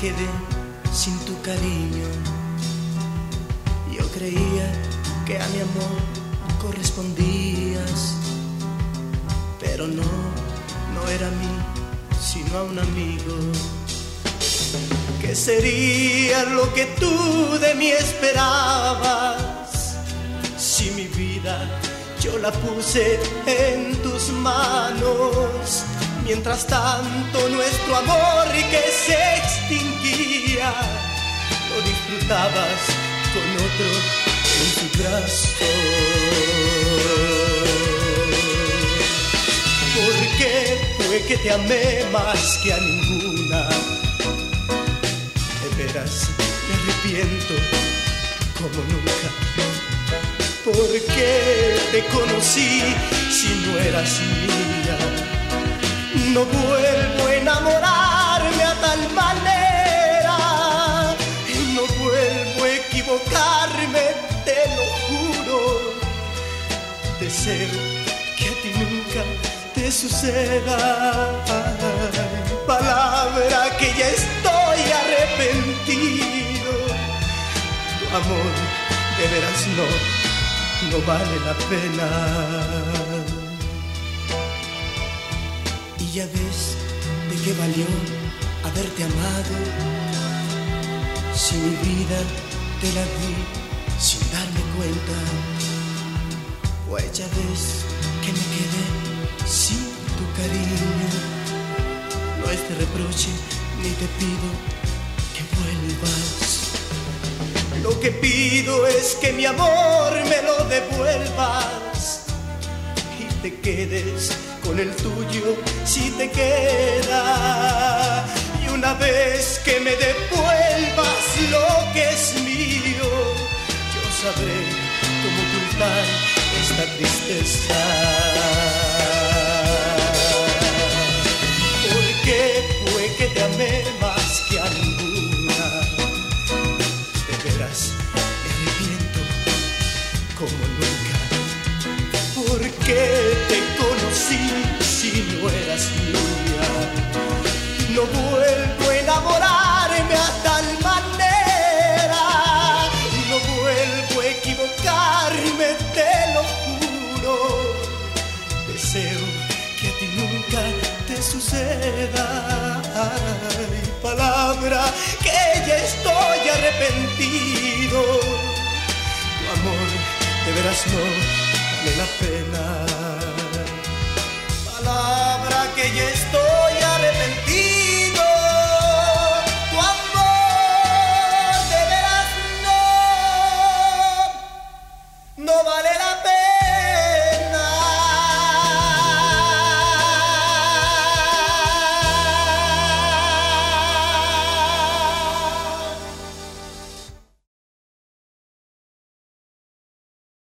quedé sin tu cariño. Yo creía que a mi amor correspondías, pero no era a mí, sino a un amigo. ¿Qué sería lo que tú de mí esperabas? Si mi vida yo la puse en tus manos, mientras tanto nuestro amor que se extinguía, lo disfrutabas con otro en tu brazo. ¿Por qué fue que te amé más que a ninguna? De veras me arrepiento como nunca. ¿Por qué te conocí si no eras mía? No vuelvo a enamorarme a tal manera, y no vuelvo a equivocarme, te lo juro. Deseo que a ti nunca te suceda. Palabra que ya estoy arrepentido. Tu amor de veras no vale la pena. Y ya ves de qué valió haberte amado, si mi vida te la di sin darme cuenta. Pues ya ves que me quedé sin tu cariño. No es de reproche ni te pido que vuelvas. Lo que pido es que mi amor me lo devuelvas y te quedes con el tuyo si te queda. Y una vez que me devuelvas lo que es mío, yo sabré cómo ocultar esta tristeza. ¿Por qué fue que te amé más que a ninguna? De veras me arrepiento como nunca. ¿Por qué te conocí si no eras mía? No vuelvo a enamorarme a tal manera, no vuelvo a equivocarme, te lo juro. Deseo que a ti nunca te suceda. Ay, palabra que ya estoy arrepentido. Tu amor de veras no vale la pena. Palabra que ya estoy